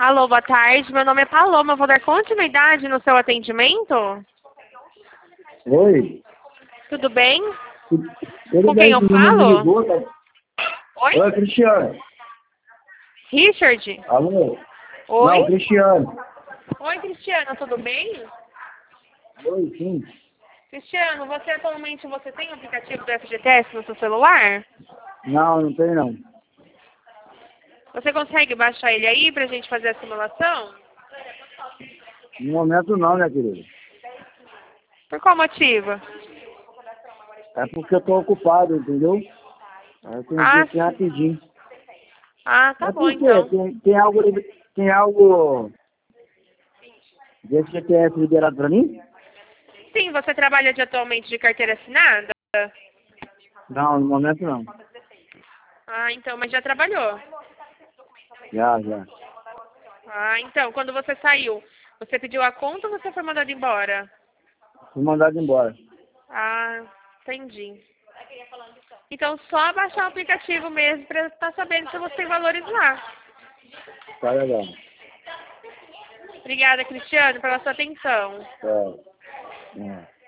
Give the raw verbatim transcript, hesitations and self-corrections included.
Alô, boa tarde. Meu nome é Paloma. Vou dar continuidade no seu atendimento? Oi. Tudo bem? Tudo Com quem bem, eu esse número me falo? ligou, tá? Oi? Oi, Cristiano. Richard? Alô? Oi? Não, Cristiano. Oi, Cristiano. Tudo bem? Oi, sim. Cristiano, você atualmente você tem o aplicativo do F G T S no seu celular? Não, não tem não. Você consegue baixar ele aí pra gente fazer a simulação? No momento não, né, querido? Por qual motivo? É porque eu tô ocupado, entendeu? Aí eu tenho que ir Ah, aqui sim. rapidinho. Ah, tá Mas bom por quê? então. Tem, tem algo, tem algo desse G T S liberado pra mim? Sim, você trabalha de atualmente de carteira assinada? Não, no momento não. Ah, então, mas já trabalhou. Já, já. Ah, então, quando você saiu, você pediu a conta ou você foi mandado embora? Fui mandado embora. Ah, entendi. Então, só baixar o aplicativo mesmo para estar sabendo se você tem valores lá. Tá legal. Obrigada, Cristiano, pela sua atenção. É. É.